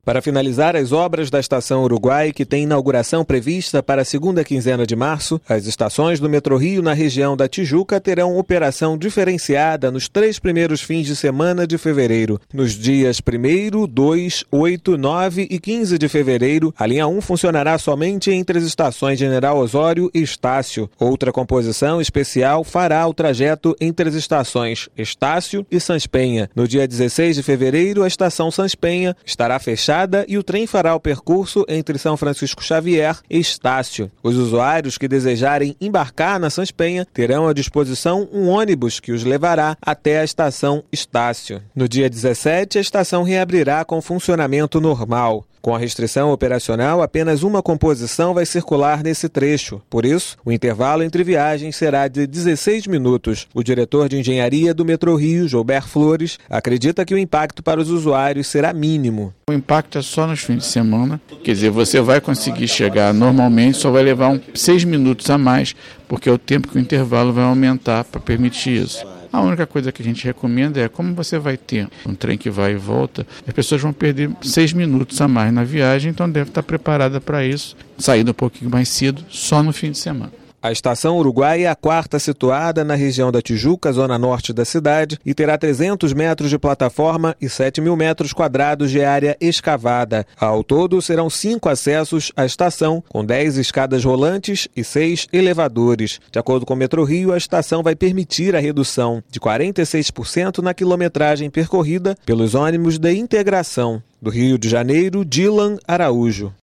Para finalizar as obras da Estação Uruguai, que tem inauguração prevista para a segunda quinzena de março, as estações do Metrorrio na região da Tijuca terão operação diferenciada nos 3 primeiros fins de semana de fevereiro. Nos dias 1º, 2, 8, 9 e 15 de fevereiro, a linha 1 funcionará somente entre as estações General Osório e Estácio. Outra composição especial fará o trajeto entre as estações Estácio e Sans Penha. No dia 16 de fevereiro, a estação Sans Penha estará fechada e o trem fará o percurso entre São Francisco Xavier e Estácio. Os usuários que desejarem embarcar na Sans Penha terão à disposição um ônibus que os levará até a estação Estácio. No dia 17, a estação reabrirá com funcionamento normal. Com a restrição operacional, apenas uma composição vai circular nesse trecho. Por isso, o intervalo entre viagens será de 16 minutos. O diretor de engenharia do Metrorrio, Gilberto Flores, acredita que o impacto para os usuários será mínimo. O impacto é só nos fins de semana, quer dizer, você vai conseguir chegar normalmente, só vai levar 6 minutos a mais, porque é o tempo que o intervalo vai aumentar para permitir isso. A única coisa que a gente recomenda é, como você vai ter um trem que vai e volta, as pessoas vão perder 6 minutos a mais na viagem, então deve estar preparada para isso, saindo um pouquinho mais cedo, só no fim de semana. A Estação Uruguai é a 4ª situada na região da Tijuca, zona norte da cidade, e terá 300 metros de plataforma e 7.000 metros quadrados de área escavada. Ao todo, serão 5 acessos à estação, com 10 escadas rolantes e 6 elevadores. De acordo com o Metrorrio, a estação vai permitir a redução de 46% na quilometragem percorrida pelos ônibus de integração. Do Rio de Janeiro, Dylan Araújo.